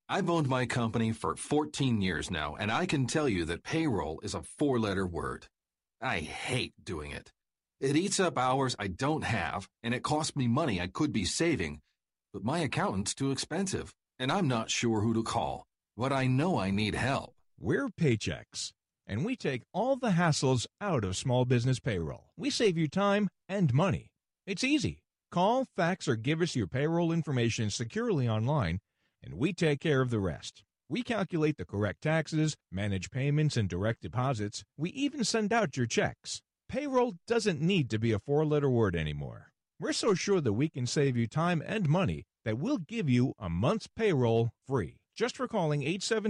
I've owned my company for 14 years now, and I can tell you that payroll is a four-letter word. I hate doing it. It eats up hours I don't have, and it costs me money I could be saving. But my accountant's too expensive, and I'm not sure who to call. But I know I need help. We're Paychex, and we take all the hassles out of small business payroll. We save you time and money. It's easy. Call, fax, or give us your payroll information securely online, and we take care of the rest. We calculate the correct taxes, manage payments and direct deposits. We even send out your checks. Payroll doesn't need to be a four-letter word anymore. We're so sure that we can save you time and money that we'll give you a month's payroll free. Just for calling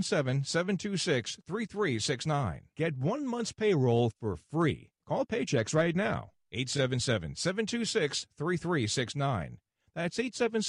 877-726-3369. Get 1 month's payroll for free. Call Paychex right now. 877-726-3369. That's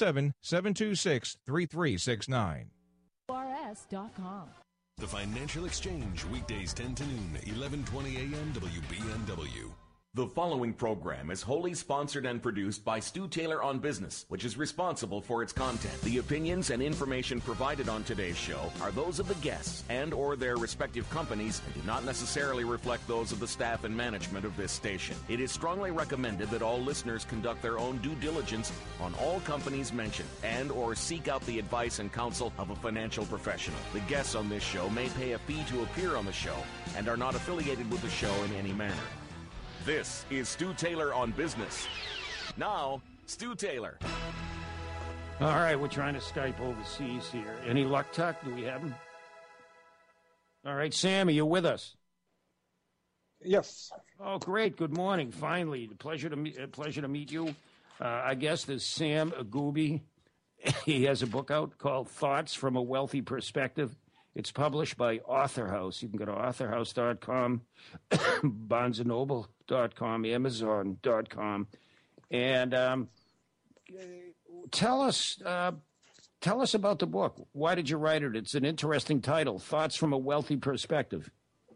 877-726-3369. RS.com. The Financial Exchange, weekdays 10 to noon, 11:20 a.m. WBNW. The following program is wholly sponsored and produced by Stu Taylor on Business, which is responsible for its content. The opinions and information provided on today's show are those of the guests and or their respective companies and do not necessarily reflect those of the staff and management of this station. It is strongly recommended that all listeners conduct their own due diligence on all companies mentioned and or seek out the advice and counsel of a financial professional. The guests on this show may pay a fee to appear on the show and are not affiliated with the show in any manner. This is Stu Taylor on Business. Now, Stu Taylor. All right, we're trying to Skype overseas here. Any luck, Tuck? Do we have him? All right, Sam, are you with us? Yes. Oh, great. Good morning. Finally, pleasure to meet you. I guess there's Sam Agoubi. He has a book out called Thoughts from a Wealthy Perspective. It's published by AuthorHouse. You can go to authorhouse.com, barnesandnoble.com, amazon.com. And tell us about the book. Why did you write it? It's an interesting title, Thoughts from a Wealthy Perspective.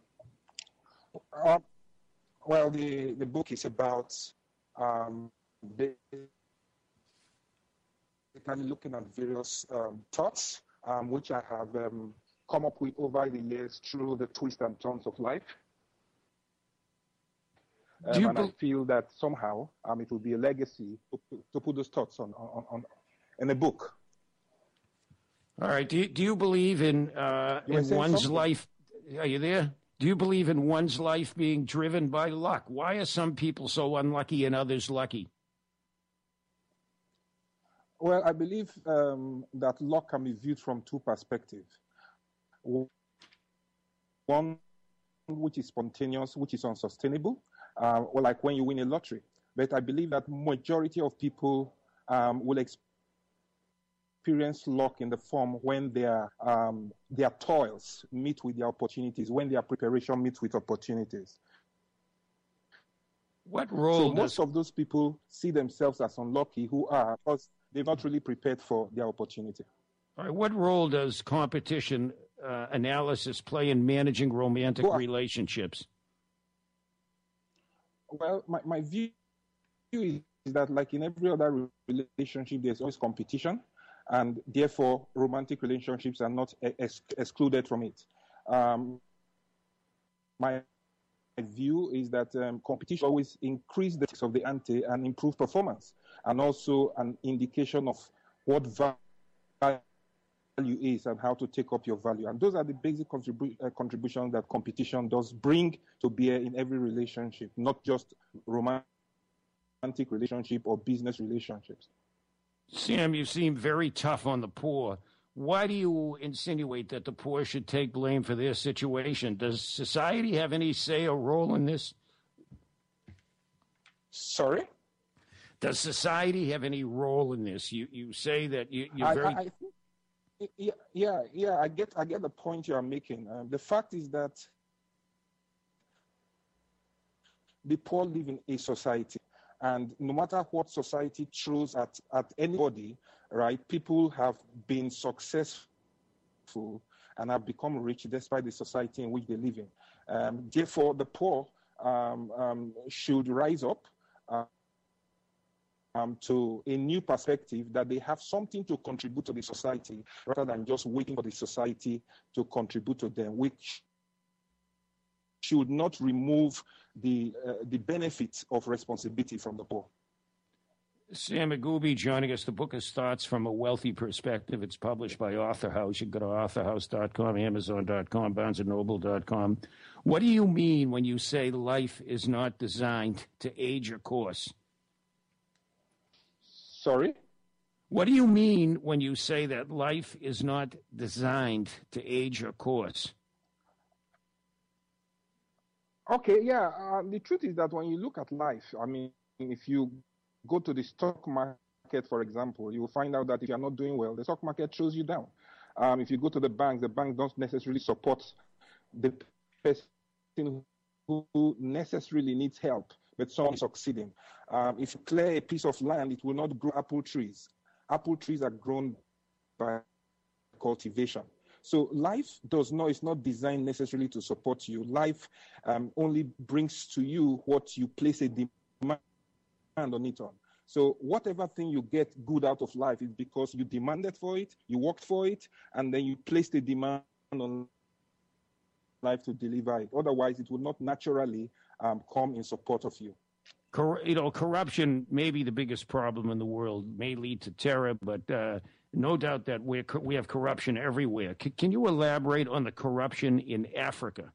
Well, the book is about basically looking at various thoughts which I have come up with over the years through the twists and turns of life. And I feel that somehow it will be a legacy to put those thoughts on a book. All right. Do you believe in one's life? Are you there? Do you believe in one's life being driven by luck? Why are some people so unlucky and others lucky? Well, I believe that luck can be viewed from two perspectives. One, which is spontaneous, which is unsustainable, or like when you win a lottery. But I believe that majority of people will experience luck in the form when their toils meet with their opportunities, when their preparation meets with opportunities. What role So most of those people see themselves as unlucky who are because they've not really prepared for their opportunity. All right. What role does competition analysis play in managing romantic relationships? Well, my view is that, like in every other relationship, there's always competition, and therefore romantic relationships are not excluded from it. My view is that competition always increase the of the ante and improve performance, and also an indication of what value is and how to take up your value. And those are the basic contributions that competition does bring to bear in every relationship, not just romantic relationship or business relationships. Sam, you seem very tough on the poor. Why do you insinuate that the poor should take blame for their situation? Does society have any say or role in this? Sorry? Does society have any role in this? You say that you're very... I think, yeah. I get the point you are making. The fact is that the poor live in a society, and no matter what society throws at anybody, right? People have been successful and have become rich despite the society in which they live in. Therefore, the poor should rise up to a new perspective, that they have something to contribute to the society rather than just waiting for the society to contribute to them, which should not remove the benefits of responsibility from the poor. Sam Agoubi joining us. The book is Thoughts from a Wealthy Perspective. It's published by Author House. You can go to authorhouse.com, amazon.com, barnesandnoble.com. What do you mean when you say life is not designed to age your course? Sorry? What do you mean when you say that life is not designed to age your course? Okay, yeah. The truth is that when you look at life, I mean, if you go to the stock market, for example, you will find out that if you're not doing well, the stock market throws you down. If you go to the bank don't necessarily support the person who necessarily needs help, but someone is succeeding. If you clear a piece of land, it will not grow apple trees. Apple trees are grown by cultivation. So life is not designed necessarily to support you. Life only brings to you what you place a demand on it on. So whatever thing you get good out of life is because you demanded for it, you worked for it, and then you placed a demand on life to deliver it. Otherwise, it will not naturally come in support of you. Corruption may be the biggest problem in the world, may lead to terror, but no doubt that we have corruption everywhere. Can you elaborate on the corruption in Africa?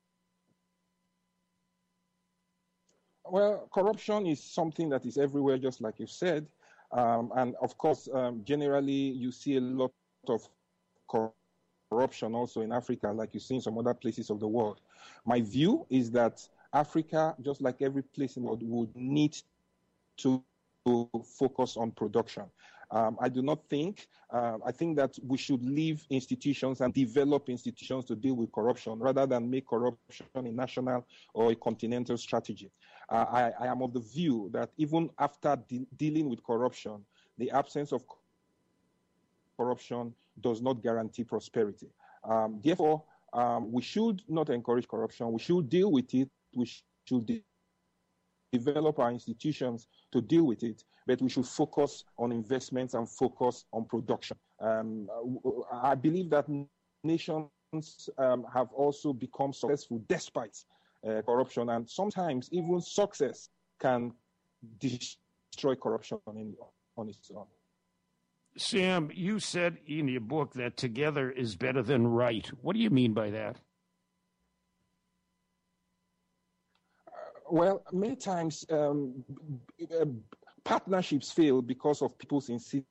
Well, corruption is something that is everywhere, just like you said. And of course, generally, you see a lot of corruption also in Africa, like you see in some other places of the world. My view is that Africa, just like every place in the world, would need to focus on production. I do not think, I think that we should leave institutions and develop institutions to deal with corruption rather than make corruption a national or a continental strategy. I am of the view that even after dealing with corruption, the absence of corruption does not guarantee prosperity. Therefore, we should not encourage corruption. We should deal with it. We should develop our institutions to deal with it, but we should focus on investments and focus on production. I believe that nations have also become successful despite corruption, and sometimes even success can destroy corruption on its own. Sam, you said in your book that together is better than right. What do you mean by that? Well, many times partnerships fail because of people's insistence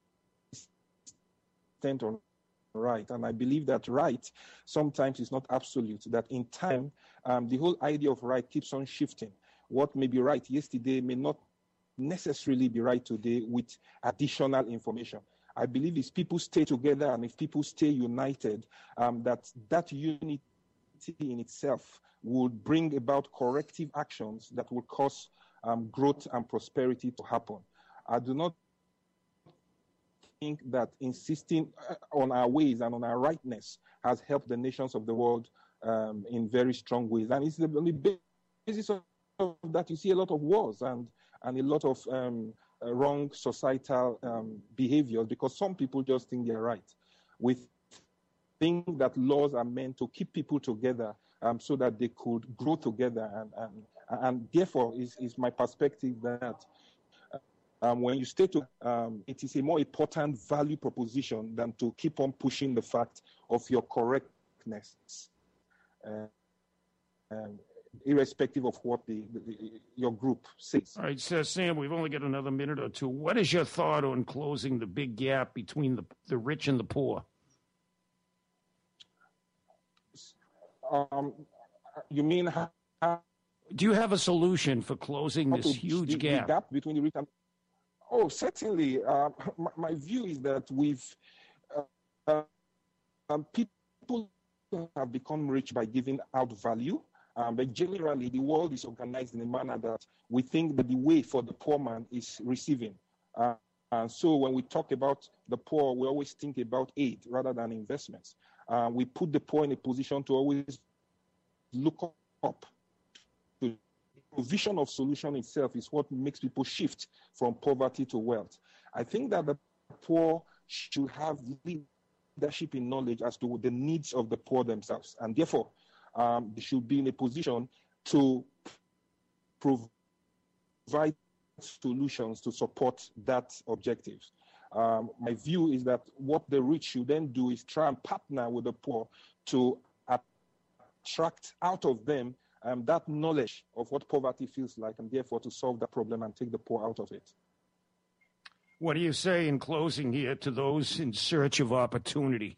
on right. And I believe that right sometimes is not absolute, that in time, the whole idea of right keeps on shifting. What may be right yesterday may not necessarily be right today with additional information. I believe if people stay together and if people stay united, that unity in itself would bring about corrective actions that will cause growth and prosperity to happen. I do not think that insisting on our ways and on our rightness has helped the nations of the world in very strong ways. And it's on the basis of that you see a lot of wars and a lot of wrong societal behaviors, because some people just think they're right. We think that laws are meant to keep people together so that they could grow together. And therefore, is my perspective that when you stay to, it is a more important value proposition than to keep on pushing the fact of your correctness, irrespective of what your group says. All right, so Sam, we've only got another minute or two. What is your thought on closing the big gap between the rich and the poor? You mean how? Do you have a solution for closing this huge gap? The gap between the rich and... Oh, certainly. My view is that people have become rich by giving out value, but generally the world is organized in a manner that we think that the way for the poor man is receiving. And so when we talk about the poor, we always think about aid rather than investments. We put the poor in a position to always look up to provision of solution itself is what makes people shift from poverty to wealth. I think that the poor should have leadership in knowledge as to the needs of the poor themselves, and therefore they should be in a position to provide solutions to support that objective. My view is that what the rich should then do is try and partner with the poor to attract out of them that knowledge of what poverty feels like, and therefore to solve that problem and take the poor out of it. What do you say in closing here to those in search of opportunity?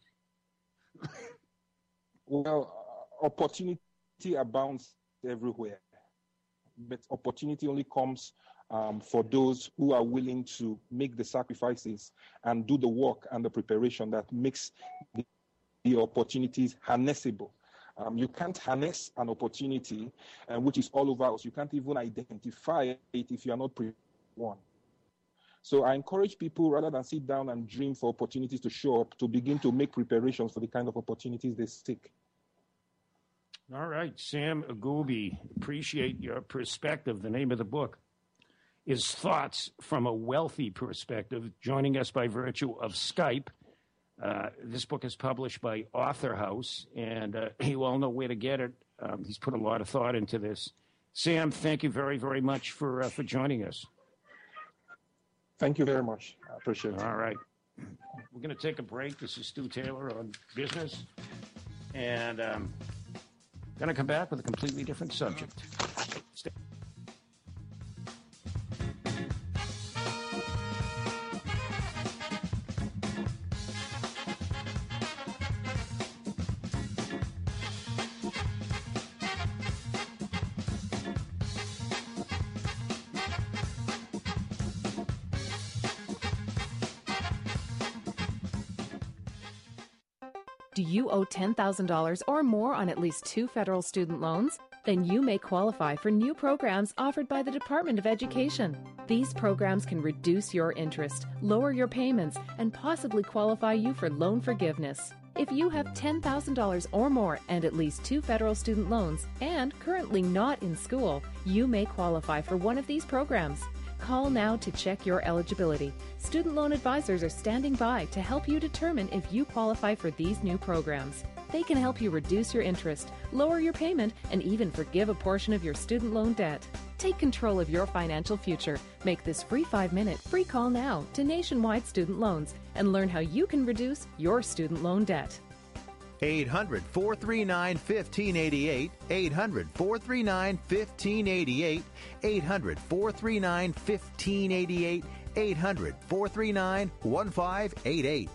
Well, opportunity abounds everywhere, but opportunity only comes for those who are willing to make the sacrifices and do the work and the preparation that makes the opportunities harnessable. You can't harness an opportunity which is all over us. You can't even identify it if you are not prepared. So I encourage people, rather than sit down and dream for opportunities to show up, to begin to make preparations for the kind of opportunities they seek. All right, Sam Agoubi, appreciate your perspective. The name of the book is Thoughts from a Wealthy Perspective, joining us by virtue of Skype. This book is published by Author House, and you all know where to get it. He's put a lot of thought into this. Sam, thank you very, very much for joining us. Thank you very much. I appreciate it. All right. We're going to take a break. This is Stu Taylor on Business, and going to come back with a completely different subject. Stay. Do you owe $10,000 or more on at least 2 federal student loans? Then you may qualify for new programs offered by the Department of Education. These programs can reduce your interest, lower your payments, and possibly qualify you for loan forgiveness. If you have $10,000 or more and at least 2 federal student loans and currently not in school, you may qualify for one of these programs. Call now to check your eligibility. Student loan advisors are standing by to help you determine if you qualify for these new programs. They can help you reduce your interest, lower your payment, and even forgive a portion of your student loan debt. Take control of your financial future. Make this free 5-minute free call now to Nationwide Student Loans and learn how you can reduce your student loan debt. 800-439-1588, 800-439-1588, 800-439-1588, 800-439-1588.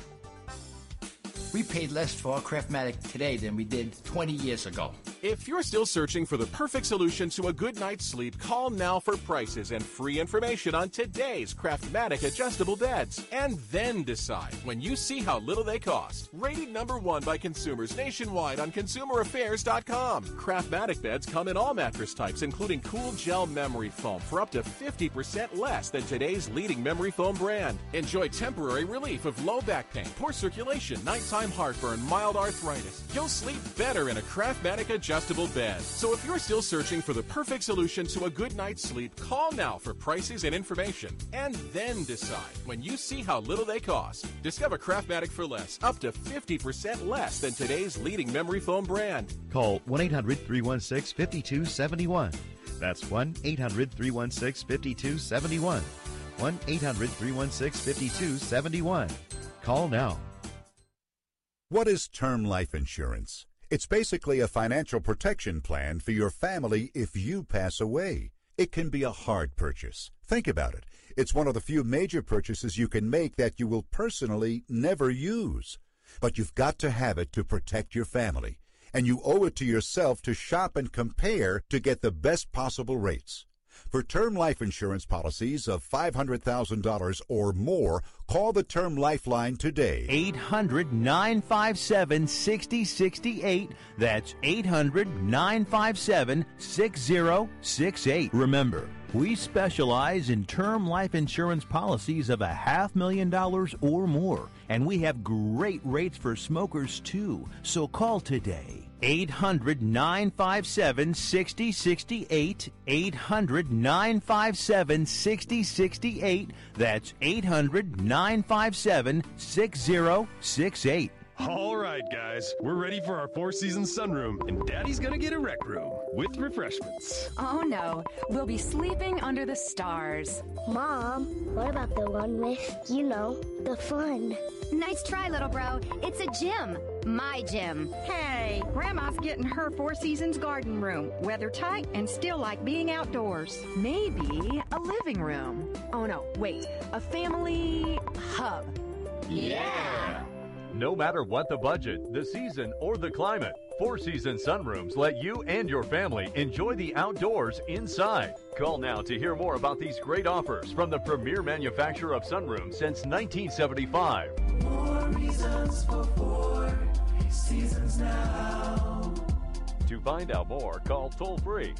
We paid less for our Craftmatic today than we did 20 years ago. If you're still searching for the perfect solution to a good night's sleep, call now for prices and free information on today's Craftmatic adjustable beds. And then decide when you see how little they cost. Rated #1 by consumers nationwide on ConsumerAffairs.com. Craftmatic beds come in all mattress types, including cool gel memory foam for up to 50% less than today's leading memory foam brand. Enjoy temporary relief of low back pain, poor circulation, nighttime heartburn, mild arthritis. You'll sleep better in a Craftmatic adjustable bed. So if you're still searching for the perfect solution to a good night's sleep, call now for prices and information. And then decide when you see how little they cost. Discover Craftmatic for less, up to 50% less than today's leading memory foam brand. Call 1-800-316-5271. That's 1-800-316-5271. 1-800-316-5271. Call now. What is term life insurance? It's basically a financial protection plan for your family if you pass away. It can be a hard purchase. Think about it. It's one of the few major purchases you can make that you will personally never use. But you've got to have it to protect your family. And you owe it to yourself to shop and compare to get the best possible rates. For term life insurance policies of $500,000 or more, call the Term Lifeline today. 800-957-6068. That's 800-957-6068. Remember, we specialize in term life insurance policies of $500,000 or more, and we have great rates for smokers too. So call today. 800-957-6068. 800-957-6068. That's 800-957-6068. All right, guys, we're ready for our Four Seasons sunroom, and Daddy's gonna get a rec room with refreshments. Oh no, we'll be sleeping under the stars. Mom, what about the one with, the fun? Nice try, little bro. It's a gym. My gym. Hey, Grandma's getting her Four Seasons garden room. Weather tight and still like being outdoors. Maybe a living room. Oh no, wait, a family hub. Yeah! No matter what the budget, the season, or the climate, Four Seasons sunrooms let you and your family enjoy the outdoors inside. Call now to hear more about these great offers from the premier manufacturer of sunrooms since 1975. More reasons for Four Seasons now. To find out more, call toll-free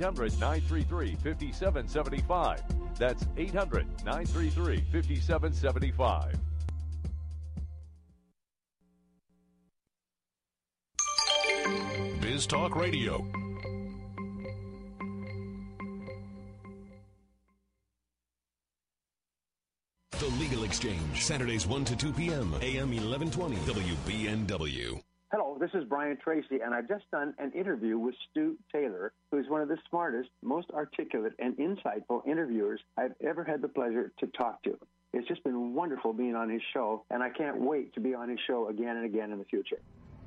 800-933-5775. That's 800-933-5775. Biz Talk Radio. The Legal Exchange, Saturdays 1 to 2 p.m., AM 1120, WBNW. Hello, this is Brian Tracy, and I've just done an interview with Stu Taylor, who's one of the smartest, most articulate, and insightful interviewers I've ever had the pleasure to talk to. It's just been wonderful being on his show, and I can't wait to be on his show again and again in the future.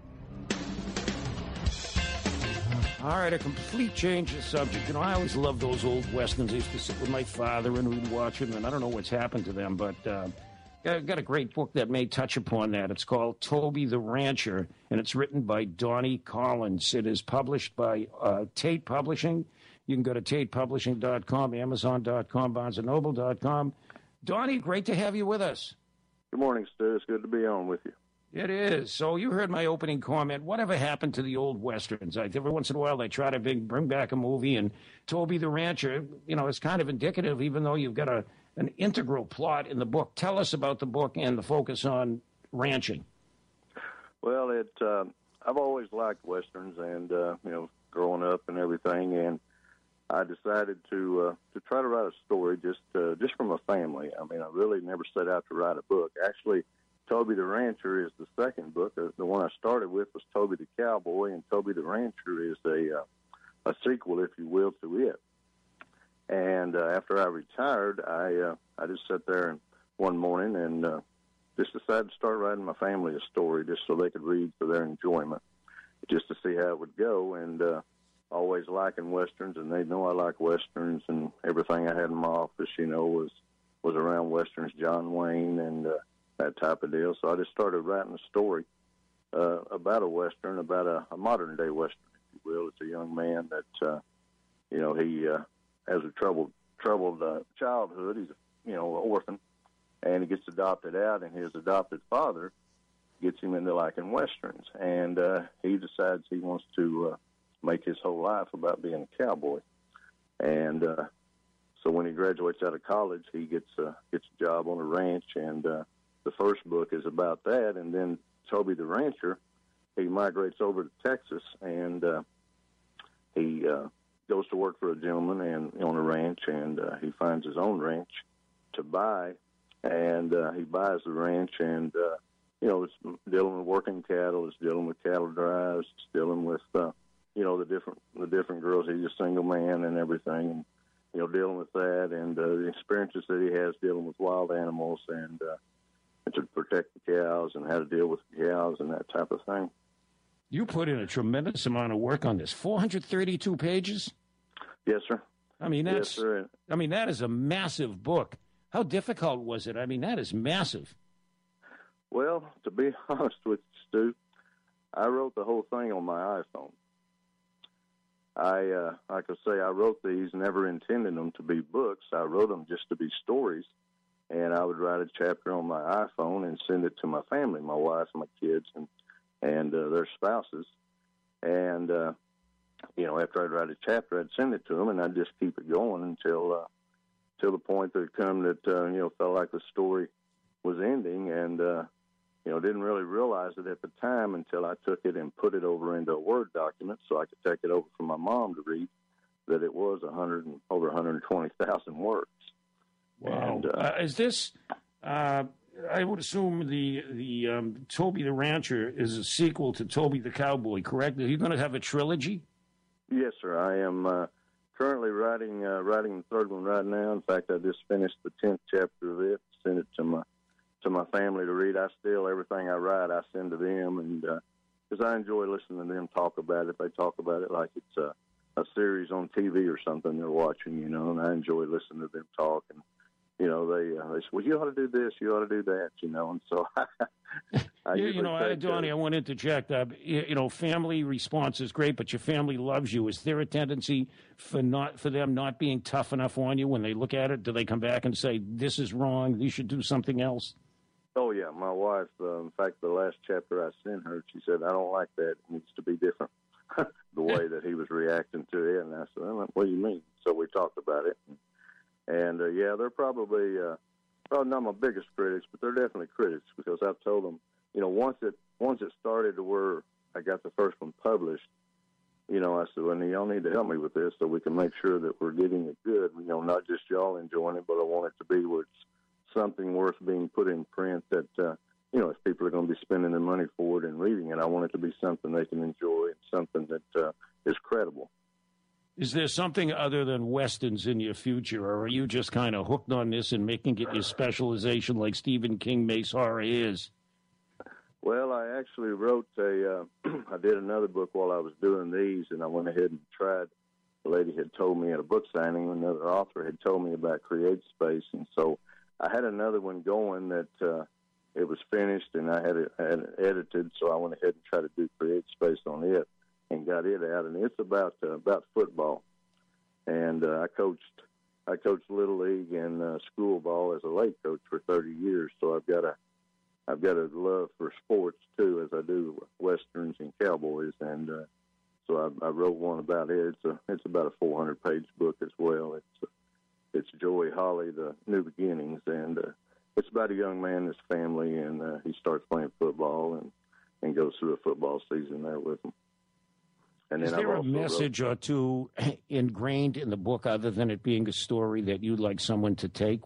All right, a complete change of subject. I always loved those old Westerns. I used to sit with my father and we'd watch them, and I don't know what's happened to them, but got a great book that may touch upon that. It's called Toby the Rancher, and it's written by Donnie Collins. It is published by Tate Publishing. You can go to tatepublishing.com, amazon.com, barnesandnoble.com. Donnie, great to have you with us. Good morning, Stu. It's good to be on with you. It is. So you heard my opening comment. Whatever happened to the old Westerns? Every once in a while they try to bring back a movie, and Toby the Rancher, is kind of indicative, even though you've got an integral plot in the book. Tell us about the book and the focus on ranching. Well, I've always liked Westerns and, growing up and everything, and I decided to try to write a story just from a family. I mean, I really never set out to write a book. Actually, Toby the Rancher is the second book. The one I started with was Toby the Cowboy, and Toby the Rancher is a sequel, if you will, to it. And after I retired, I just sat there one morning and just decided to start writing my family a story just so they could read for their enjoyment, just to see how it would go. And always liking Westerns, and they know I like Westerns, and everything I had in my office, was around Westerns, John Wayne, and that type of deal. So I just started writing a story about a Western, about a modern-day Western, if you will. It's a young man that, he has a troubled childhood. He's, an orphan, and he gets adopted out, and his adopted father gets him into liking Westerns. And he decides he wants to make his whole life about being a cowboy. And so when he graduates out of college, he gets a job on a ranch, and the first book is about that. And then Toby the Rancher, he migrates over to Texas, and he goes to work for a gentleman and on a ranch, and he finds his own ranch to buy, and he buys the ranch, and it's dealing with working cattle, it's dealing with cattle drives, it's dealing with the different girls. He's a single man and everything, and dealing with that, and the experiences that he has dealing with wild animals, and to protect the cows and how to deal with the cows and that type of thing. You put in a tremendous amount of work on this. 432 pages? Yes, sir. That is a massive book. How difficult was it? That is massive. Well, to be honest with you, Stu, I wrote the whole thing on my iPhone. Like I say, I wrote these never intending them to be books. I wrote them just to be stories. And I would write a chapter on my iPhone and send it to my family, my wife, my kids, and their spouses. And, after I'd write a chapter, I'd send it to them, and I'd just keep it going until the point that it come that, felt like the story was ending. And didn't really realize it at the time until I took it and put it over into a Word document so I could take it over for my mom to read, that it was over 120,000 words. Wow. And, is this, I would assume the Toby the Rancher is a sequel to Toby the Cowboy, correct? Are you going to have a trilogy? Yes, sir. I am currently writing the third one right now. In fact, I just finished the 10th chapter of it, sent it to my family to read. Everything I write, I send to them, and because I enjoy listening to them talk about it. They talk about it like it's a series on TV or something they're watching, and I enjoy listening to them talk. And they say, well, you ought to do this, you ought to do that, and so Donnie, I want to interject. Family response is great, but your family loves you. Is there a tendency for them not being tough enough on you when they look at it? Do they come back and say, this is wrong, you should do something else? Oh, yeah. My wife, in fact, the last chapter I sent her, she said, I don't like that. It needs to be different, the way that he was reacting to it. And I said, what do you mean? So we talked about it. And they're probably not my biggest critics, but they're definitely critics, because I've told them, once it started to where I got the first one published, I said, well, y'all need to help me with this so we can make sure that we're getting it good, not just y'all enjoying it, but I want it to be where it's something worth being put in print that, if people are going to be spending their money for it and reading it, I want it to be something they can enjoy and something that is credible. Is there something other than Westerns in your future, or are you just kind of hooked on this and making it your specialization like Stephen King makes horror is? Well, I actually wrote I did another book while I was doing these, and I went ahead and tried. The lady had told me at a book signing, another author had told me about Create Space, and so I had another one going that it was finished, and I had it edited, so I went ahead and tried to do Create Space on it and got it out. And it's about football. And I coached Little League and school ball as a late coach for 30 years, so I've got a love for sports too, as I do Westerns and Cowboys. And so I wrote one about it. It's about a 400-page book as well. It's Joey Holly, The New Beginnings, and it's about a young man and his family, and he starts playing football and goes through a football season there with him. And is there a message or two ingrained in the book other than it being a story that you'd like someone to take?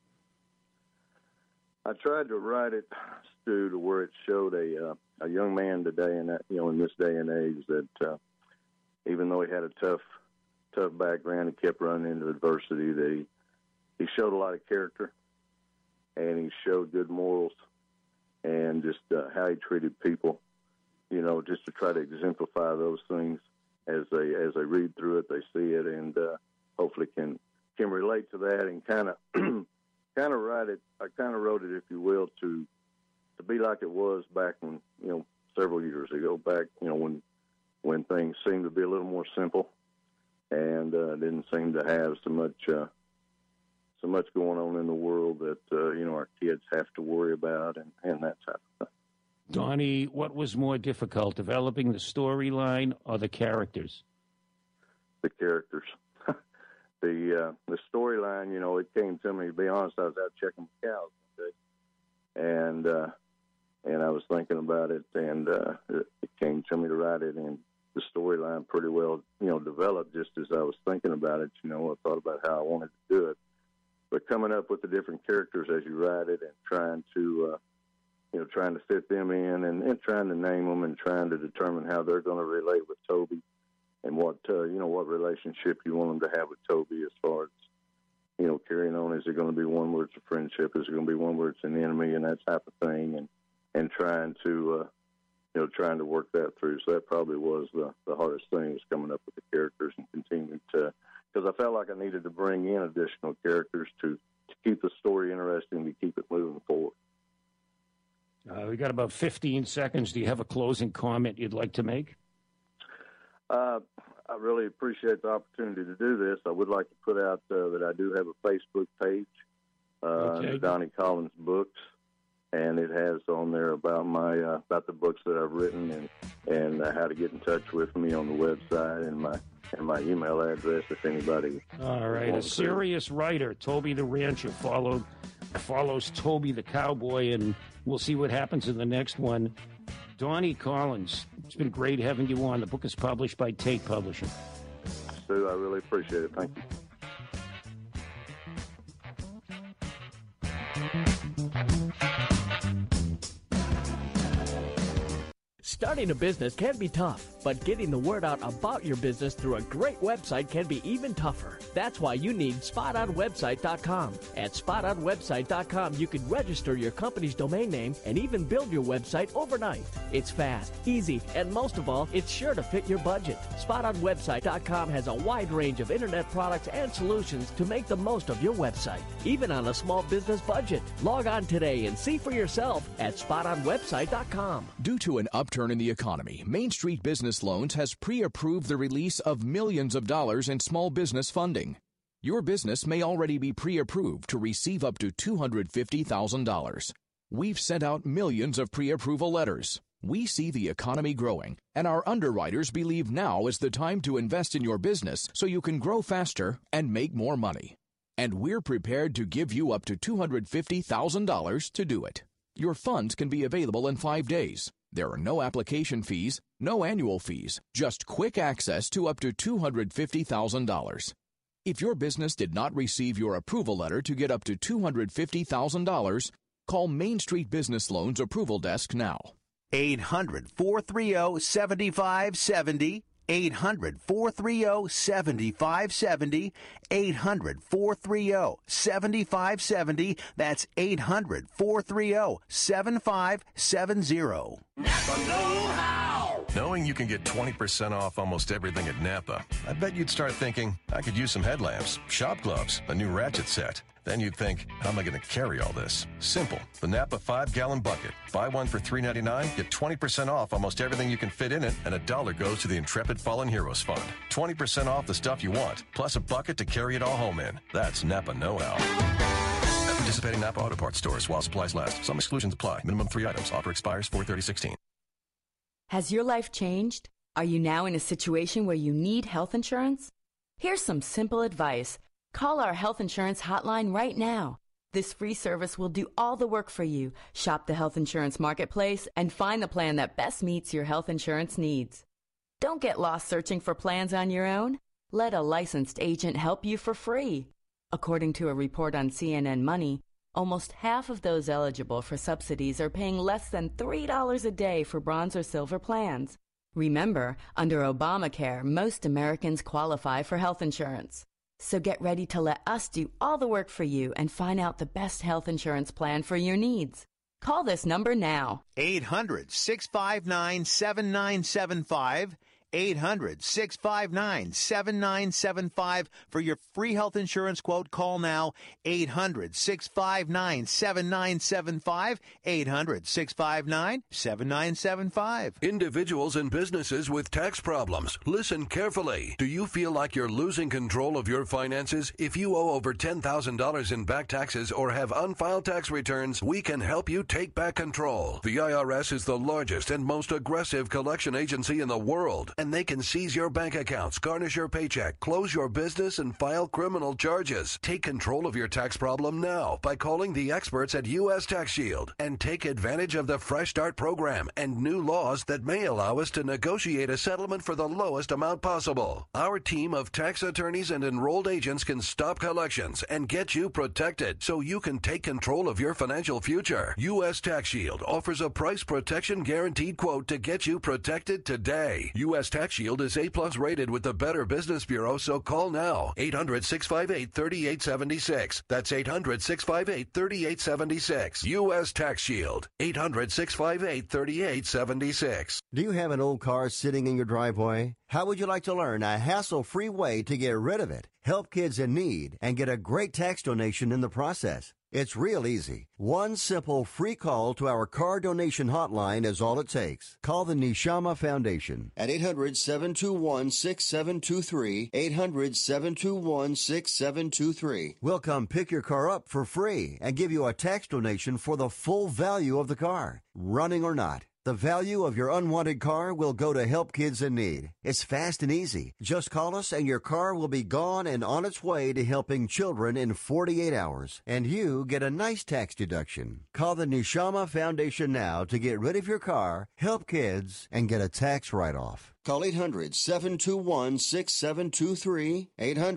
I tried to write it, Stu, to where it showed a young man today, in this day and age, that even though he had a tough background, he kept running into adversity, that he showed a lot of character, and he showed good morals, and just how he treated people, just to try to exemplify those things as they read through it, they see it, and hopefully can relate to that and kind of write it. I kind of wrote it, if you will, to be like it was back when, several years ago, back, when things seemed to be a little more simple and didn't seem to have so much going on in the world that, our kids have to worry about and that type of thing. Donnie, what was more difficult, developing the storyline or the characters? The characters. The storyline, it came to me, to be honest, I was out checking the cows one day, and I was thinking about it, and it came to me to write it, and the storyline pretty well, developed just as I was thinking about it. I thought about how I wanted to do it. But coming up with the different characters as you write it and trying to fit them in and trying to name them and trying to determine how they're going to relate with Toby and what relationship you want them to have with Toby as far as, carrying on. Is it going to be one where it's a friendship? Is it going to be one where it's an enemy and that type of thing? And trying to work that through. So that probably was the hardest thing, was coming up with the characters and continuing to, because I felt like I needed to bring in additional characters to keep the story interesting, to keep it moving forward. We got about 15 seconds. Do you have a closing comment you'd like to make? I really appreciate the opportunity to do this. I would like to put out that I do have a Facebook page, the Donnie Collins Books, and it has on there about about the books that I've written and how to get in touch with me on the website and my email address if anybody. All right, a serious writer, Toby the Rancher, followed follows Toby the Cowboy, and we'll see what happens in the next one. Donnie Collins, it's been great having you on. The book is published by Tate Publishing. Stu, I really appreciate it. Thank you. Starting a business can be tough, but getting the word out about your business through a great website can be even tougher. That's why you need SpotOnWebsite.com. At SpotOnWebsite.com, you can register your company's domain name and even build your website overnight. It's fast, easy, and most of all, it's sure to fit your budget. SpotOnWebsite.com has a wide range of internet products and solutions to make the most of your website, even on a small business budget. Log on today and see for yourself at SpotOnWebsite.com. Due to an upturn in the economy, Main Street Business Loans has pre-approved the release of millions of dollars in small business funding. Your business may already be pre-approved to receive up to $250,000. We've sent out millions of pre-approval letters. We see the economy growing, and our underwriters believe now is the time to invest in your business so you can grow faster and make more money. And we're prepared to give you up to $250,000 to do it. Your funds can be available in 5 days. There are no application fees, no annual fees, just quick access to up to $250,000. If your business did not receive your approval letter to get up to $250,000, call Main Street Business Loans Approval Desk now. 800-430-7570. 800-430-7570. 800-430-7570. That's 800-430-7570. Napa know-how! Knowing you can get 20% off almost everything at Napa, I bet you'd start thinking, I could use some headlamps, shop gloves, a new ratchet set. Then you'd think, how am I going to carry all this? Simple. The Napa 5-gallon bucket. Buy one for $3.99, get 20% off almost everything you can fit in it, and $1 goes to the Intrepid Fallen Heroes Fund. 20% off the stuff you want, plus a bucket to carry it all home in. That's Napa know-how. At participating Napa Auto Parts stores while supplies last. Some exclusions apply. Minimum 3 items. Offer expires 4/30/16. Has your life changed? Are you now in a situation where you need health insurance? Here's some simple advice. Call our health insurance hotline right now. This free service will do all the work for you. Shop the health insurance marketplace and find the plan that best meets your health insurance needs. Don't get lost searching for plans on your own. Let a licensed agent help you for free. According to a report on CNN Money, almost half of those eligible for subsidies are paying less than $3 a day for bronze or silver plans. Remember, under Obamacare, most Americans qualify for health insurance. So get ready to let us do all the work for you and find out the best health insurance plan for your needs. Call this number now. 800-659-7975. 800-659-7975 for your free health insurance quote. Call now. 800-659-7975. 800-659-7975. Individuals and businesses with tax problems, listen carefully. Do you feel like you're losing control of your finances? If you owe over $10,000 in back taxes or have unfiled tax returns, we can help you take back control. The IRS is the largest and most aggressive collection agency in the world, and they can seize your bank accounts, garnish your paycheck, close your business, and file criminal charges. Take control of your tax problem now by calling the experts at U.S. Tax Shield and take advantage of the Fresh Start program and new laws that may allow us to negotiate a settlement for the lowest amount possible. Our team of tax attorneys and enrolled agents can stop collections and get you protected so you can take control of your financial future. U.S. Tax Shield offers a price protection guaranteed quote to get you protected today. U.S. Tax Shield is A+ rated with the Better Business Bureau, so call now. 800-658-3876. That's 800-658-3876. U.S. Tax Shield. 800-658-3876. Do you have an old car sitting in your driveway? How would you like to learn a hassle-free way to get rid of it, help kids in need, and get a great tax donation in the process? It's real easy. One simple free call to our car donation hotline is all it takes. Call the Neshama Foundation at 800-721-6723, 800-721-6723. We'll come pick your car up for free and give you a tax donation for the full value of the car, running or not. The value of your unwanted car will go to Help Kids in Need. It's fast and easy. Just call us and your car will be gone and on its way to helping children in 48 hours. And you get a nice tax deduction. Call the Neshama Foundation now to get rid of your car, help kids, and get a tax write-off. Call 800-721-6723,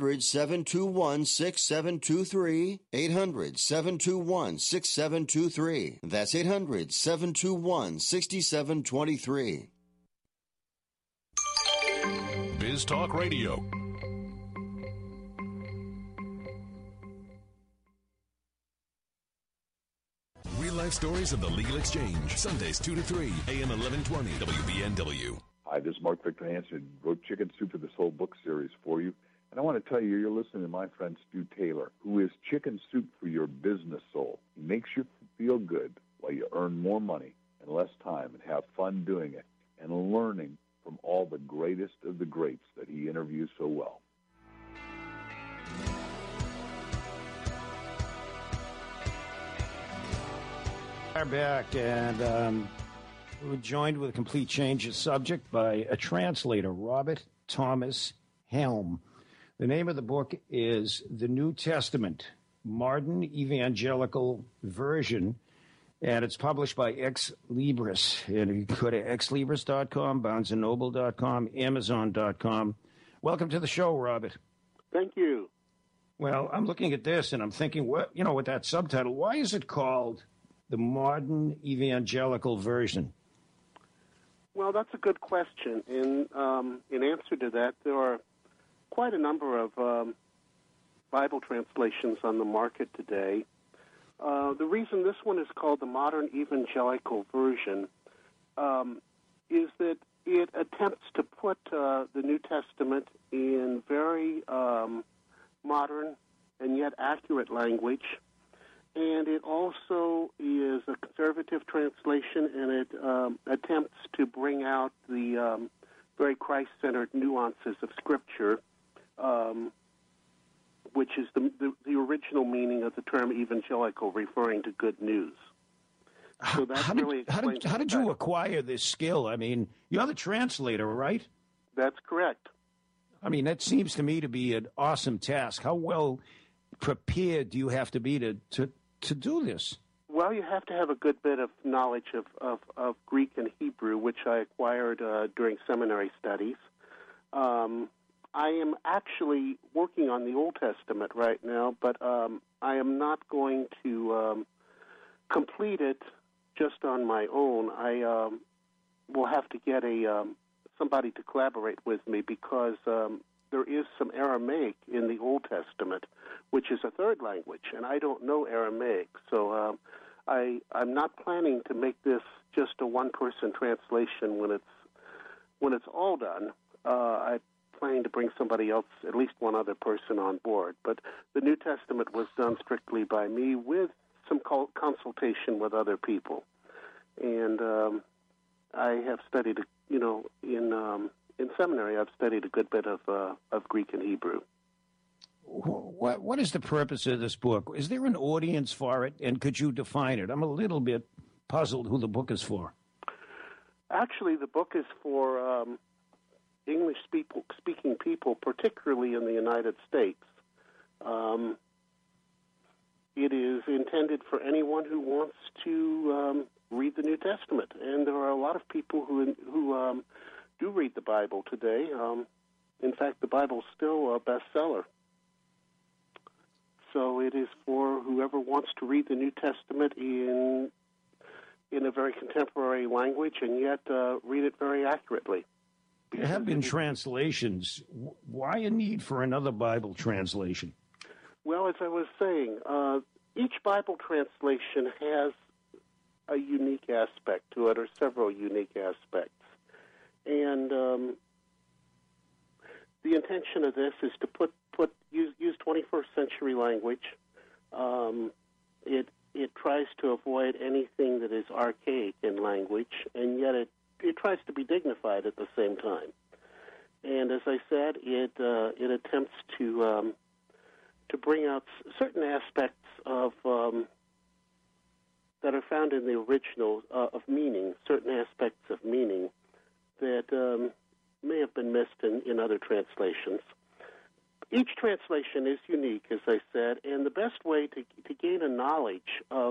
800-721-6723, 800-721-6723. That's 800-721-6723. Biz Talk Radio. Real-life stories of the Legal Exchange. Sundays 2 to 3, AM 1120, WBNW. Hi, this is Mark Victor Hansen. Wrote Chicken Soup for this whole book series for you. And I want to tell you, you're listening to my friend Stu Taylor, who is chicken soup for your business soul. He makes you feel good while you earn more money and less time and have fun doing it and learning from all the greatest of the greats that he interviews so well. We're back, and we're joined with a complete change of subject by a translator, Robert Thomas Helm. The name of the book is The New Testament, Modern Evangelical Version, and it's published by Ex Libris. And you can go to exlibris.com, barnesandnoble.com, amazon.com. Welcome to the show, Robert. Thank you. Well, I'm looking at this, and I'm thinking, what, with that subtitle, why is it called The Modern Evangelical Version? Well, that's a good question. In answer to that, there are quite a number of Bible translations on the market today. The reason this one is called the Modern Evangelical Version is that it attempts to put the New Testament in very modern and yet accurate language. And it also is a conservative translation, and it attempts to bring out the very Christ-centered nuances of Scripture, which is the original meaning of the term evangelical, referring to good news. So that's how did you acquire this skill? I mean, you're the translator, right? That's correct. I mean, that seems to me to be an awesome task. How well prepared do you have to be to do this? Well, you have to have a good bit of knowledge of Greek and Hebrew, which I acquired during seminary studies. I am actually working on the Old Testament right now, but I am not going to complete it just on my own. I will have to get somebody to collaborate with me because there is some Aramaic in the Old Testament, which is a third language, and I don't know Aramaic. So I'm not planning to make this just a one-person translation when it's all done. I'm planning to bring somebody else, at least one other person on board. But the New Testament was done strictly by me with some consultation with other people. And I have studied, in seminary, I've studied a good bit of Greek and Hebrew. What is the purpose of this book? Is there an audience for it, and could you define it? I'm a little bit puzzled who the book is for. Actually, the book is for English-speaking people, particularly in the United States. It is intended for anyone who wants to read the New Testament, and there are a lot of people who do read the Bible today. In fact, the Bible's still a bestseller. So it is for whoever wants to read the New Testament in a very contemporary language and yet read it very accurately. There have been translations. Why a need for another Bible translation? Well, as I was saying, each Bible translation has a unique aspect to it, or several unique aspects. And the intention of this is to use 21st century language. It tries to avoid anything that is archaic in language, and yet it tries to be dignified at the same time. And as I said, it attempts to bring out certain aspects of that are found in the original of meaning, certain aspects of meaning that may have been missed in other translations. Each translation is unique, as I said, and the best way to gain a knowledge of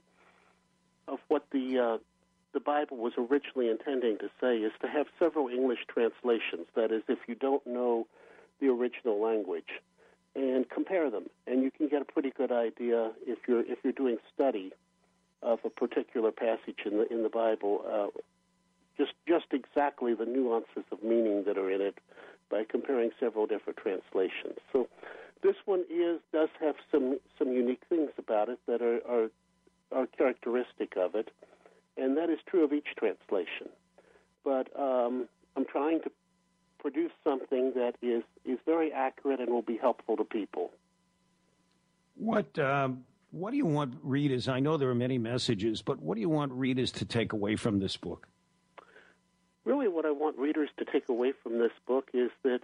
what the Bible was originally intending to say is to have several English translations. That is, if you don't know the original language, and compare them, and you can get a pretty good idea if you're doing study of a particular passage in the Bible, just exactly the nuances of meaning that are in it by comparing several different translations. So this one does have some unique things about it that are characteristic of it, and that is true of each translation. But I'm trying to produce something that is very accurate and will be helpful to people. What do you want readers? I know there are many messages, but what do you want readers to take away from this book? Really, what I want readers to take away from this book is that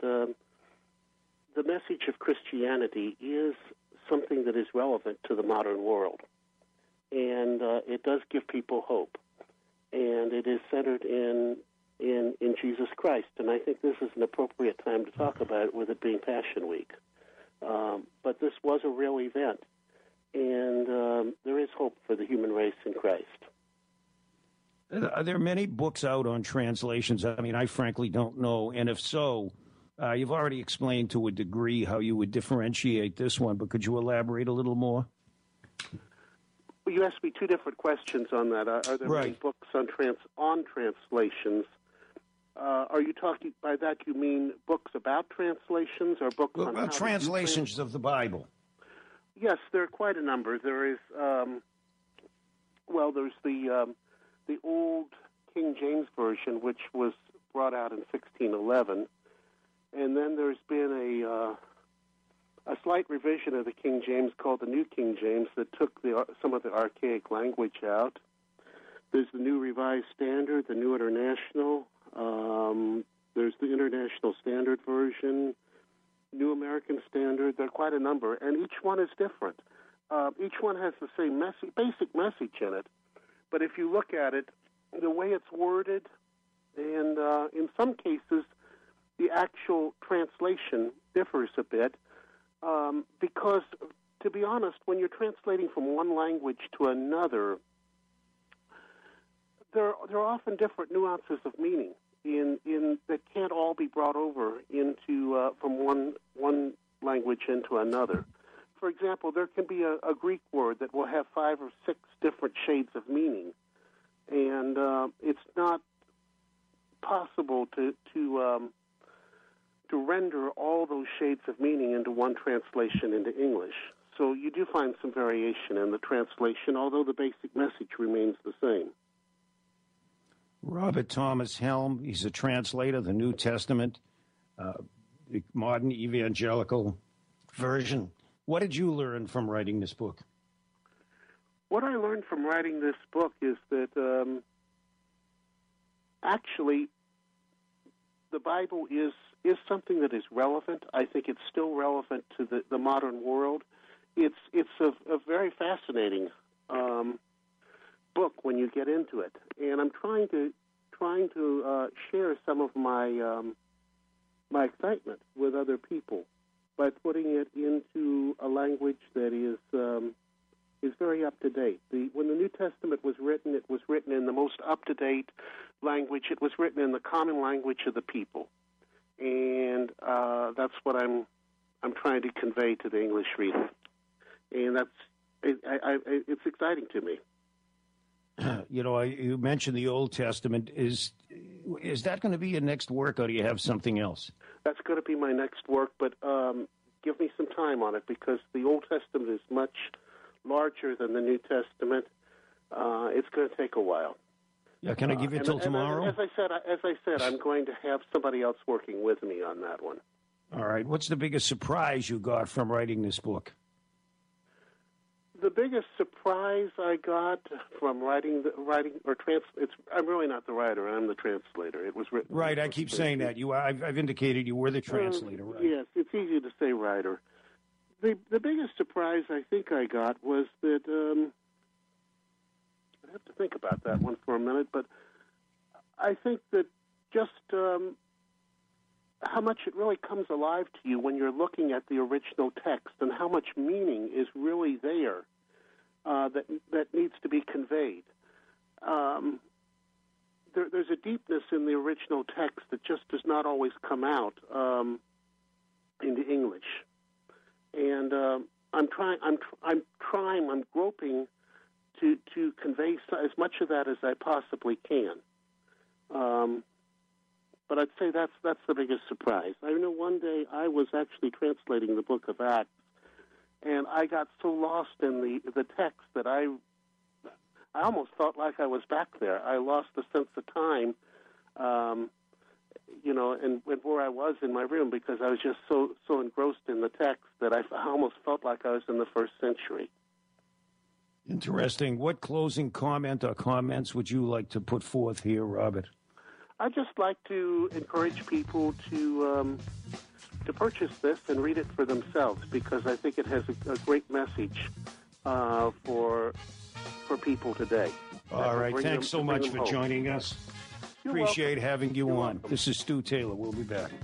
the message of Christianity is something that is relevant to the modern world, and it does give people hope, and it is centered in Jesus Christ, and I think this is an appropriate time to talk about it with it being Passion Week. But this was a real event, and there is hope for the human race in Christ. Are there many books out on translations? I mean, I frankly don't know, and if so, you've already explained to a degree how you would differentiate this one, but could you elaborate a little more? Well, you asked me two different questions on that. Are there many books on translations? Are you talking by that? You mean books about translations or books on how translations of the Bible? Yes, there are quite a number. There is, there's the old King James Version, which was brought out in 1611, and then there's been a slight revision of the King James called the New King James that took some of the archaic language out. There's the New Revised Standard, the New International. There's the International Standard Version, New American Standard. There are quite a number, and each one is different. Each one has the same basic message in it, but if you look at it, the way it's worded, and in some cases, the actual translation differs a bit, because, to be honest, when you're translating from one language to another, there are often different nuances of meaning in that can't all be brought over into from one language into another. For example, there can be a Greek word that will have 5 or 6 different shades of meaning, and it's not possible to render all those shades of meaning into one translation into English. So you do find some variation in the translation, although the basic message remains the same. Robert Thomas Helm, he's a translator of the New Testament, the modern evangelical version. What did you learn from writing this book? What I learned from writing this book is that actually the Bible is something that is relevant. I think it's still relevant to the modern world. It's a very fascinating book when you get into it, and I'm trying to share some of my my excitement with other people by putting it into a language that is very up to date. When the New Testament was written, it was written in the most up to date language. It was written in the common language of the people, and that's what I'm trying to convey to the English reader, and it's exciting to me. You mentioned the Old Testament. Is that going to be your next work, or do you have something else? That's going to be my next work, but give me some time on it, because the Old Testament is much larger than the New Testament. It's going to take a while. Yeah, can I give you till tomorrow? As I said, I'm going to have somebody else working with me on that one. All right. What's the biggest surprise you got from writing this book? The biggest surprise I got from I'm really not the writer. I'm the translator. It was written. Right. I keep saying that. I've indicated you were the translator. Right. Yes, it's easy to say writer. The biggest surprise I think I got was that have to think about that one for a minute, but I think that just how much it really comes alive to you when you're looking at the original text and how much meaning is really there that needs to be conveyed. There's a deepness in the original text that just does not always come out into English, and I'm groping to convey as much of that as I possibly can. But I'd say that's the biggest surprise. I know one day I was actually translating the book of Acts, and I got so lost in the text that I almost felt like I was back there. I lost the sense of time, and where I was in my room because I was just so engrossed in the text that I almost felt like I was in the first century. Interesting. What closing comment or comments would you like to put forth here, Robert? I'd just like to encourage people to purchase this and read it for themselves because I think it has a great message for people today. All right. Thanks so much for joining us. Appreciate having you on. This is Stu Taylor. We'll be back.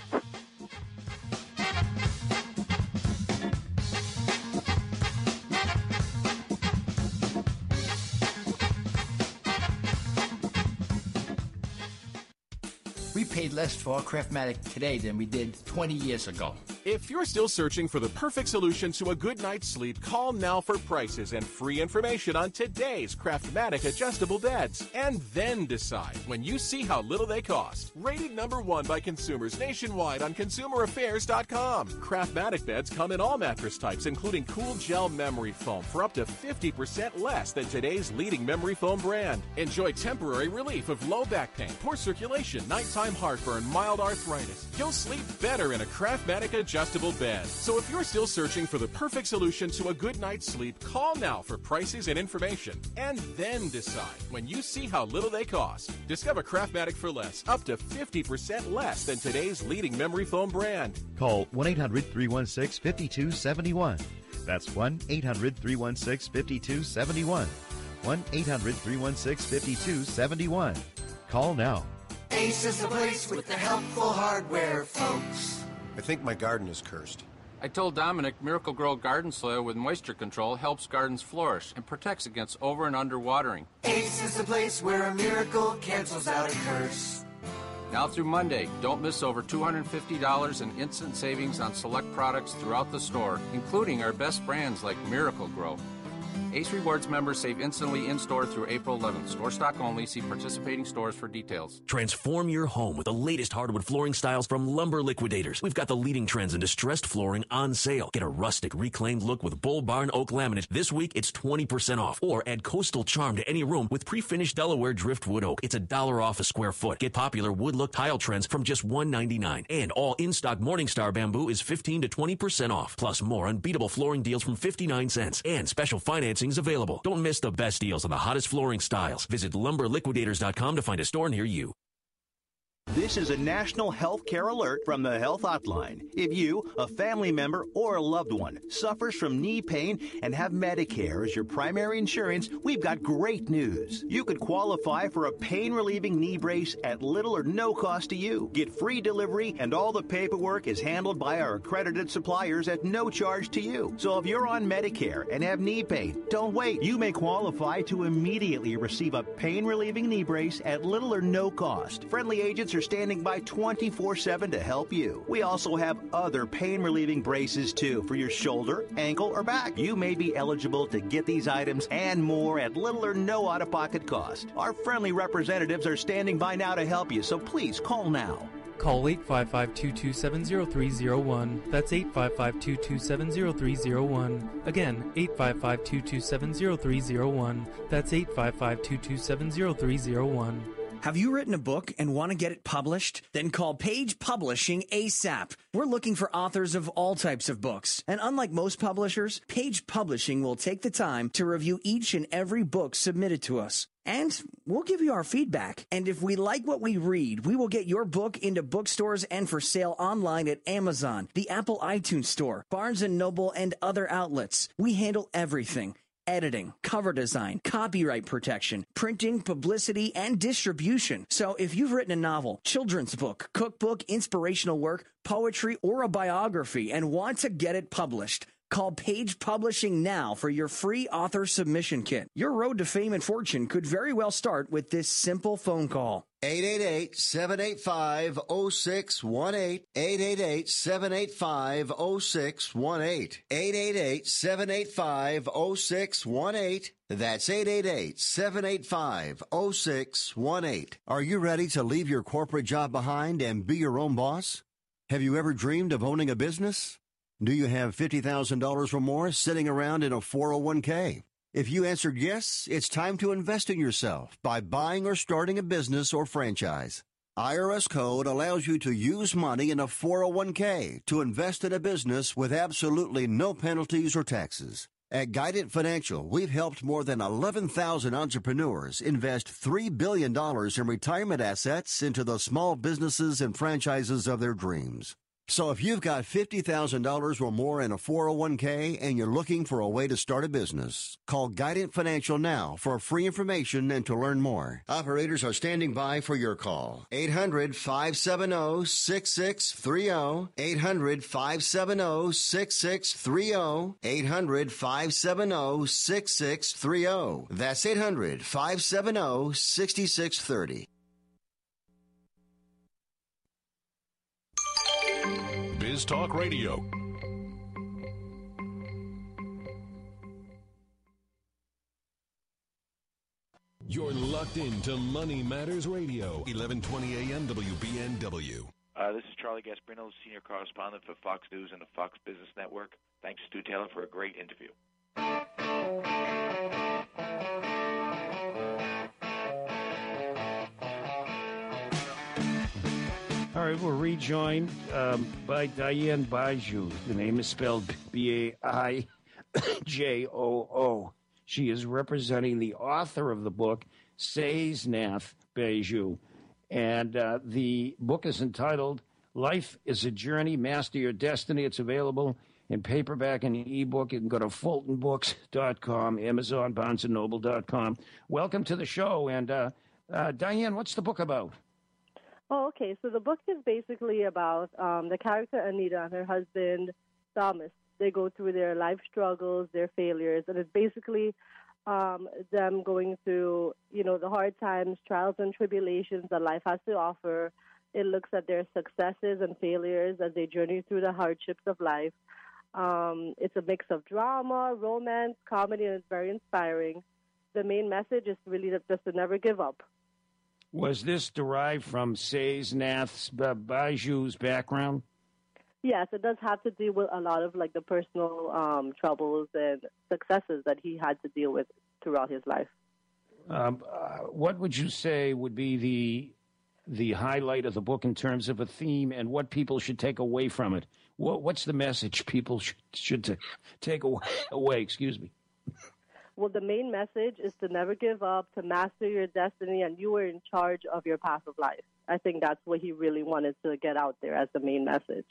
We paid less for our Craftmatic today than we did 20 years ago. If you're still searching for the perfect solution to a good night's sleep, call now for prices and free information on today's Craftmatic adjustable beds. And then decide when you see how little they cost. Rated #1 by consumers nationwide on ConsumerAffairs.com. Craftmatic beds come in all mattress types, including cool gel memory foam for up to 50% less than today's leading memory foam brand. Enjoy temporary relief of low back pain, poor circulation, nighttime heartburn, mild arthritis. You'll sleep better in a Craftmatic adjustable bed. So if you're still searching for the perfect solution to a good night's sleep, call now for prices and information. And then decide when you see how little they cost. Discover Craftmatic for less, up to 50% less than today's leading memory foam brand. Call 1-800-316-5271. That's 1-800-316-5271. 1-800-316-5271. Call now. Ace is the place with the helpful hardware, folks. I think my garden is cursed. I told Dominic Miracle Grow garden soil with moisture control helps gardens flourish and protects against over and under watering. Ace is the place where a miracle cancels out a curse. Now through Monday, don't miss over $250 in instant savings on select products throughout the store, including our best brands like Miracle Grow. Ace Rewards members save instantly in-store through April 11th. Store stock only. See participating stores for details. Transform your home with the latest hardwood flooring styles from Lumber Liquidators. We've got the leading trends in distressed flooring on sale. Get a rustic, reclaimed look with Bull Barn Oak Laminate. This week, it's 20% off. Or add coastal charm to any room with pre-finished Delaware Driftwood Oak. It's $1 off a square foot. Get popular wood look tile trends from just $1.99. And all in-stock Morningstar bamboo is 15 to 20% off. Plus more unbeatable flooring deals from 59 cents. And special financing's available. Don't miss the best deals on the hottest flooring styles. Visit lumberliquidators.com to find a store near you. This is a national health care alert from the Health Hotline. If you, a family member, or a loved one suffers from knee pain and have Medicare as your primary insurance, we've got great news. You could qualify for a pain-relieving knee brace at little or no cost to you. Get free delivery, and all the paperwork is handled by our accredited suppliers at no charge to you. So if you're on Medicare and have knee pain, don't wait. You may qualify to immediately receive a pain-relieving knee brace at little or no cost. Friendly agents are standing by 24/7 to help you. We also have other pain-relieving braces, too, for your shoulder, ankle, or back. You may be eligible to get these items and more at little or no out-of-pocket cost. Our friendly representatives are standing by now to help you, so please call now. Call 855-227-0301. That's 855-227-0301. Again, 855-227-0301. That's 855-227-0301. Have you written a book and want to get it published? Then call Page Publishing ASAP. We're looking for authors of all types of books. And unlike most publishers, Page Publishing will take the time to review each and every book submitted to us. And we'll give you our feedback. And if we like what we read, we will get your book into bookstores and for sale online at Amazon, the Apple iTunes Store, Barnes & Noble, and other outlets. We handle everything. editing, cover design, copyright protection, printing, publicity, and distribution. So if you've written a novel, children's book, cookbook, inspirational work, poetry, or a biography and want to get it published, call Page Publishing now for your free author submission kit. Your road to fame and fortune could very well start with this simple phone call. 888-785-0618. 888-785-0618. 888-785-0618. That's 888-785-0618. Are you ready to leave your corporate job behind and be your own boss? Have you ever dreamed of owning a business? Do you have $50,000 or more sitting around in a 401k? If you answered yes, it's time to invest in yourself by buying or starting a business or franchise. IRS code allows you to use money in a 401k to invest in a business with absolutely no penalties or taxes. At Guidant Financial, we've helped more than 11,000 entrepreneurs invest $3 billion in retirement assets into the small businesses and franchises of their dreams. So if you've got $50,000 or more in a 401k and you're looking for a way to start a business, call Guidant Financial now for free information and to learn more. Operators are standing by for your call. 800-570-6630. 800-570-6630. 800-570-6630. That's 800-570-6630. Biz Talk Radio. You're locked into Money Matters Radio, 1120 AM WBNW. This is Charlie Gasparino, senior correspondent for Fox News and the Fox Business Network. Thanks, Stu Taylor, for a great interview. All right, we're rejoined by Diane Baijoo. The name is spelled B-A-I-J-O-O. She is representing the author of the book, Seyznath Baijoo. And the book is entitled Life is a Journey, Master Your Destiny. It's available in paperback and ebook. You can go to FultonBooks.com, Amazon, BarnesandNoble.com. Welcome to the show. And Diane, what's the book about? Oh, okay. So the book is basically about the character Anita and her husband, Thomas. They go through their life struggles, their failures, and it's basically them going through, the hard times, trials and tribulations that life has to offer. It looks at their successes and failures as they journey through the hardships of life. It's a mix of drama, romance, comedy, and it's very inspiring. The main message is really just to never give up. Was this derived from Seyznath Baijoo's background? Yes, it does have to do with a lot of the personal troubles and successes that he had to deal with throughout his life. What would you say would be the highlight of the book in terms of a theme and what people should take away from it? What's the message people should take away? Excuse me. Well, the main message is to never give up, to master your destiny, and you are in charge of your path of life. I think that's what he really wanted to get out there as the main message.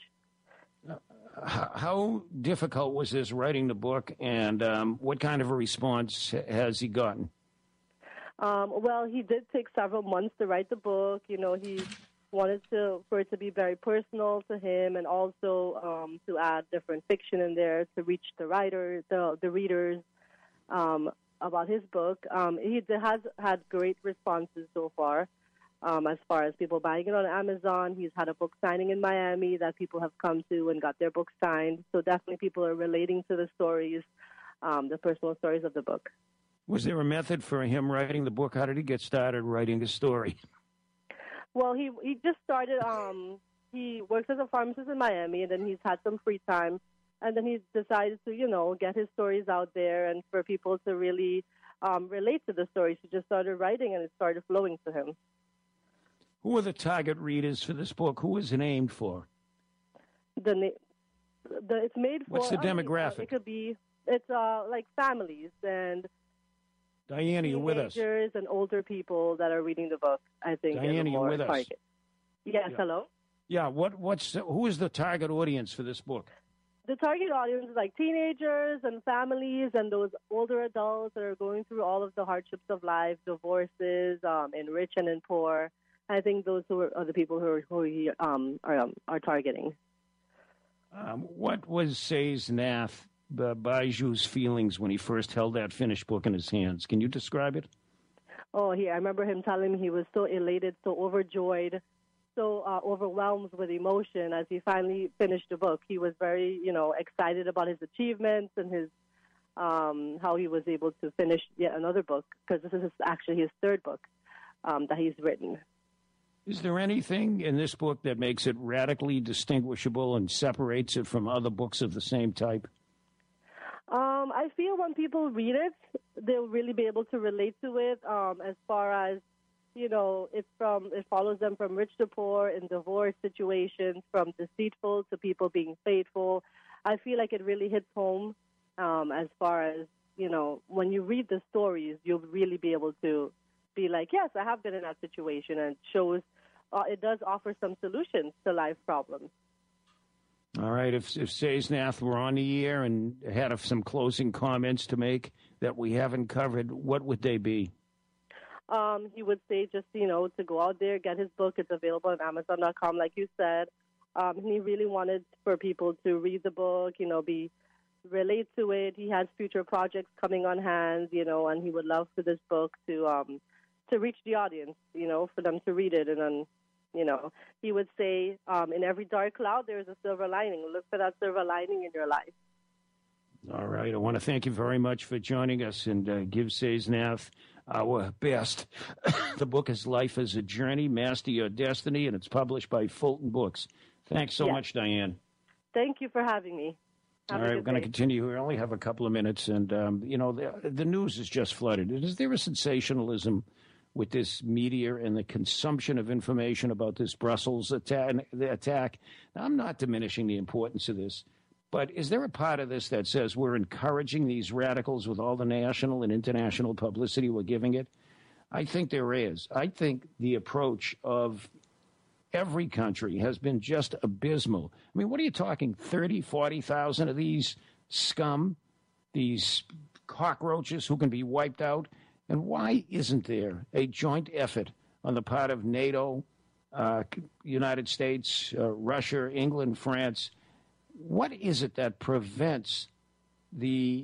How difficult was this writing the book, and what kind of a response has he gotten? Well, he did take several months to write the book. He wanted for it to be very personal to him, and also to add different fiction in there to reach the readers. About his book. He has had great responses so far as people buying it on Amazon. He's had a book signing in Miami that people have come to and got their book signed. So definitely people are relating to the stories, the personal stories of the book. Was there a method for him writing the book? How did he get started writing the story? Well, he just started, he works as a pharmacist in Miami, and then he's had some free time. And then he decided to, get his stories out there and for people to really relate to the stories. He just started writing and it started flowing to him. Who are the target readers for this book? Who is it aimed for? It's made for... What's the demographic? It's like families and... Diane, are you with us? Teenagers and older people that are reading the book, I think. Diane, are you with us? Yes, yeah. Hello? Yeah, who is the target audience for this book? The target audience is like teenagers and families and those older adults that are going through all of the hardships of life, divorces, in rich and in poor. I think those are the people who he are targeting. What was Sey's Nath Baiju's feelings when he first held that finished book in his hands? Can you describe it? Oh, I remember him telling me he was so elated, so overjoyed, so overwhelmed with emotion as he finally finished the book. He was very, excited about his achievements and his how he was able to finish yet another book, because this is actually his third book that he's written. Is there anything in this book that makes it radically distinguishable and separates it from other books of the same type? I feel when people read it, they'll really be able to relate to it. As far as it follows them from rich to poor in divorce situations, from deceitful to people being faithful. I feel like it really hits home. As far as when you read the stories, you'll really be able to be like, yes, I have been in that situation, and it shows it does offer some solutions to life problems. All right. If Sey's Nath were on the air and had some closing comments to make that we haven't covered, what would they be? He would say just, to go out there, get his book. It's available on Amazon.com, like you said. He really wanted for people to read the book, relate to it. He has future projects coming on hand, and he would love for this book to reach the audience, for them to read it. And then, he would say, in every dark cloud, there is a silver lining. Look for that silver lining in your life. All right. I want to thank you very much for joining us, and give Sey's Nath our best. The book is Life as a Journey, Master Your Destiny, and it's published by Fulton Books. Thanks so much, Diane. Thank you for having me. All right, we're going to continue. We only have a couple of minutes, and, the news is just flooded. Is there a sensationalism with this media and the consumption of information about this Brussels attack? Now, I'm not diminishing the importance of this, but is there a part of this that says we're encouraging these radicals with all the national and international publicity we're giving it? I think there is. I think the approach of every country has been just abysmal. I mean, what are you talking, 30, 40,000 of these scum, these cockroaches who can be wiped out? And why isn't there a joint effort on the part of NATO, United States, Russia, England, France? What is it that prevents the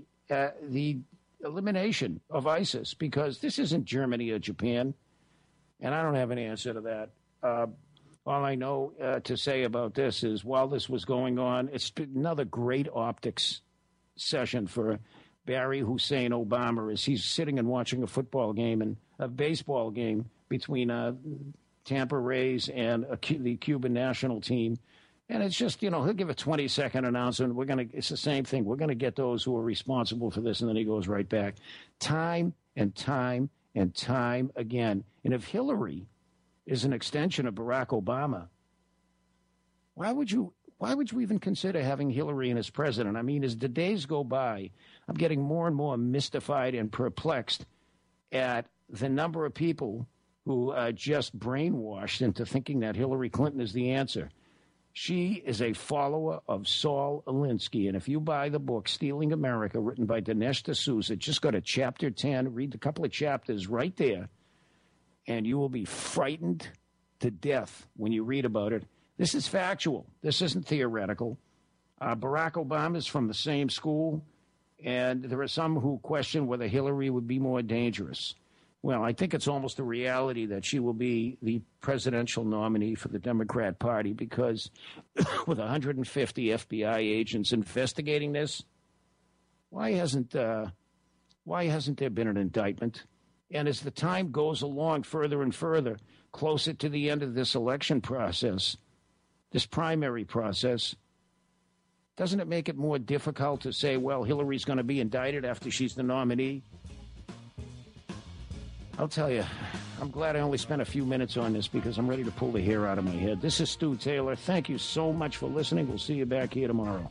elimination of ISIS? Because this isn't Germany or Japan, and I don't have an answer to that. All I know to say about this is while this was going on, it's another great optics session for Barry Hussein Obama as he's sitting and watching a football game and a baseball game between Tampa Rays and the Cuban national team. And it's just, he'll give a 20-second announcement. It's the same thing. We're going to get those who are responsible for this. And then he goes right back. Time and time and time again. And if Hillary is an extension of Barack Obama, why would you even consider having Hillary in as president? I mean, as the days go by, I'm getting more and more mystified and perplexed at the number of people who are just brainwashed into thinking that Hillary Clinton is the answer. She is a follower of Saul Alinsky, and if you buy the book Stealing America, written by Dinesh D'Souza, just go to chapter 10, read a couple of chapters right there, and you will be frightened to death when you read about it. This is factual. This isn't theoretical. Barack Obama is from the same school, and there are some who question whether Hillary would be more dangerous. Well, I think it's almost a reality that she will be the presidential nominee for the Democrat Party because with 150 FBI agents investigating this, why hasn't there been an indictment? And as the time goes along further and further, closer to the end of this election process, this primary process, doesn't it make it more difficult to say, well, Hillary's going to be indicted after she's the nominee? I'll tell you, I'm glad I only spent a few minutes on this because I'm ready to pull the hair out of my head. This is Stu Taylor. Thank you so much for listening. We'll see you back here tomorrow.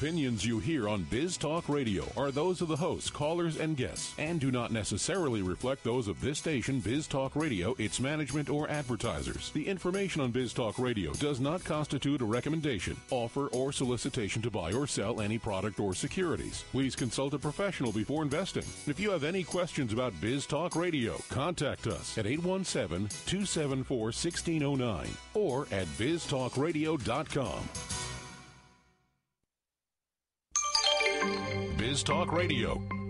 opinions you hear on Biz Talk Radio are those of the hosts, callers, and guests, and do not necessarily reflect those of this station, Biz Talk Radio, its management, or advertisers. The information on Biz Talk Radio does not constitute a recommendation, offer, or solicitation to buy or sell any product or securities. Please consult a professional before investing. If you have any questions about Biz Talk Radio, contact us at 817-274-1609 or at biztalkradio.com. Biz Talk Radio.